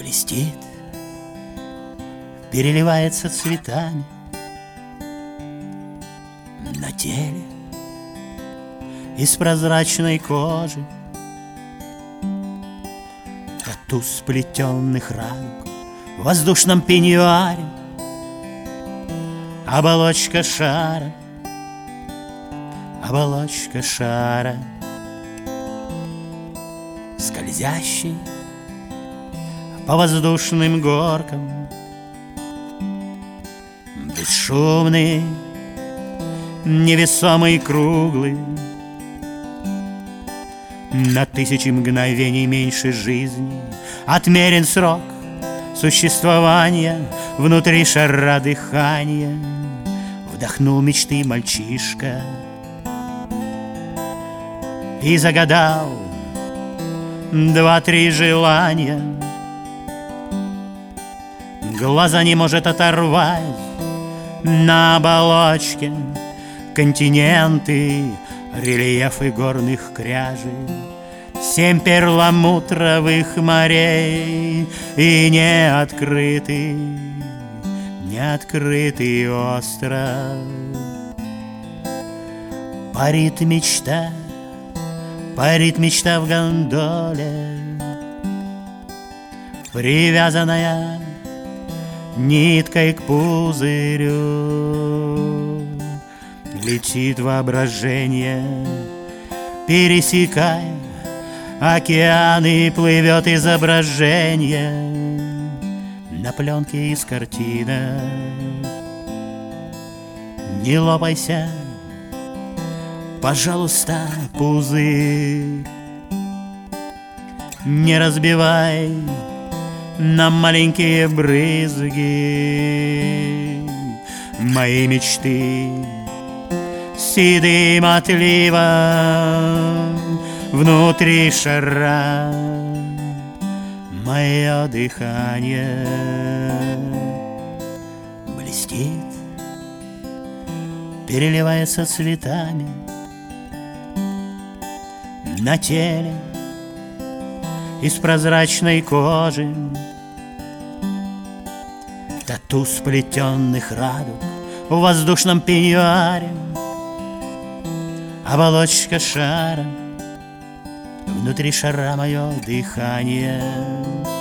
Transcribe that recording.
Блестит, переливается цветами на теле из прозрачной кожи, тату сплетенных радуг в воздушном пеньюаре, оболочка шара, оболочка шара, скользящий по воздушным горкам, бесшумный, невесомый, круглый, на тысячи мгновений меньше жизни отмерен срок существования внутри шара дыхания. Вдохнул мечты мальчишка и загадал 2-3 желания. Глаза не может оторвать на оболочке континенты, рельефы горных кряжей, 7 перламутровых морей и неоткрытый остров. Парит мечта в гондоле, привязанная ниткой к пузырю. Летит воображение, пересекая океаны, плывет изображение на пленке из картинок. Не лопайся, пожалуйста, пузырь, не разбивай на маленькие брызги мои мечты седым отливом внутри шара. Мое дыхание блестит, переливается цветами на теле из прозрачной кожи, тату сплетенных радуг в воздушном пеньюаре, оболочка шара, внутри шара мое дыхание.